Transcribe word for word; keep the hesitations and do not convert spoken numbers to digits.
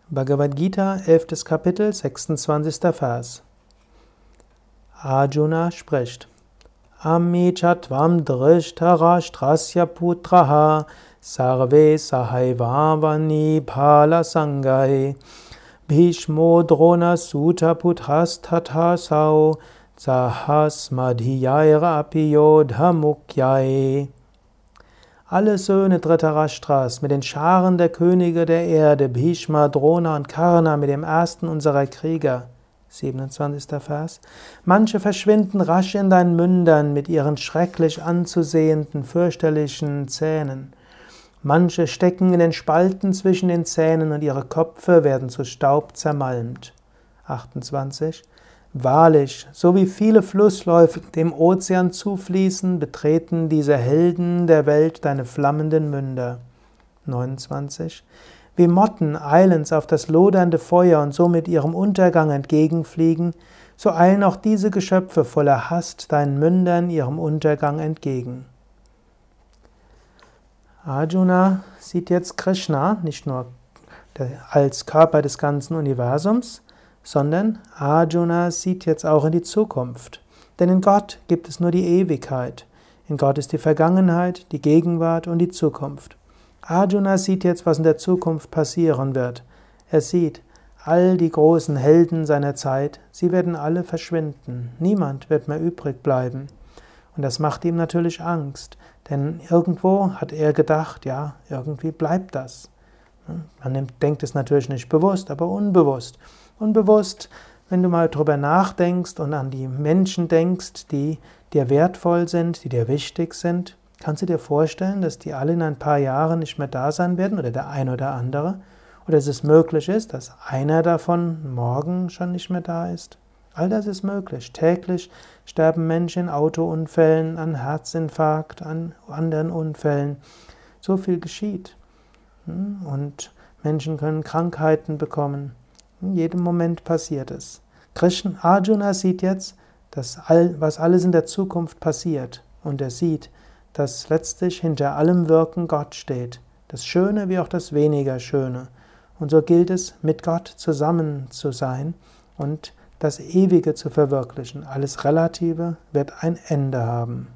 Bhagavad Gita, elftes Kapitel, sechsundzwanzigster Vers. Arjuna spricht: Ami chatvam drishtarashtrasya putraha sarve sahaivavani phala sangai Bhishmo drona suta putras tathasau sahasmadhiyaira api yodha mukyai. Alle Söhne Dhritarashtras mit den Scharen der Könige der Erde, Bhishma, Drona und Karna mit dem ersten unserer Krieger, siebenundzwanzigster Vers, manche verschwinden rasch in deinen Mündern mit ihren schrecklich anzusehenden, fürchterlichen Zähnen. Manche stecken in den Spalten zwischen den Zähnen und ihre Köpfe werden zu Staub zermalmt. achtundzwanzig. Wahrlich, so wie viele Flussläufe dem Ozean zufließen, betreten diese Helden der Welt deine flammenden Münder. neunundzwanzig. Wie Motten eilends auf das lodernde Feuer und somit ihrem Untergang entgegenfliegen, so eilen auch diese Geschöpfe voller Hast deinen Mündern ihrem Untergang entgegen. Arjuna sieht jetzt Krishna nicht nur als Körper des ganzen Universums, sondern Arjuna sieht jetzt auch in die Zukunft. Denn in Gott gibt es nur die Ewigkeit. In Gott ist die Vergangenheit, die Gegenwart und die Zukunft. Arjuna sieht jetzt, was in der Zukunft passieren wird. Er sieht, all die großen Helden seiner Zeit, sie werden alle verschwinden. Niemand wird mehr übrig bleiben. Und das macht ihm natürlich Angst. Denn irgendwo hat er gedacht, ja, irgendwie bleibt das. Man denkt es natürlich nicht bewusst, aber unbewusst. Unbewusst, wenn du mal drüber nachdenkst und an die Menschen denkst, die dir wertvoll sind, die dir wichtig sind, kannst du dir vorstellen, dass die alle in ein paar Jahren nicht mehr da sein werden oder der ein oder andere? Oder dass es möglich ist, dass einer davon morgen schon nicht mehr da ist? All das ist möglich. Täglich sterben Menschen in Autounfällen, an Herzinfarkt, an anderen Unfällen. So viel geschieht. Und Menschen können Krankheiten bekommen. In jedem Moment passiert es. Krishna, Arjuna sieht jetzt, dass all, was alles in der Zukunft passiert. Und er sieht, dass letztlich hinter allem Wirken Gott steht. Das Schöne wie auch das weniger Schöne. Und so gilt es, mit Gott zusammen zu sein und das Ewige zu verwirklichen. Alles Relative wird ein Ende haben.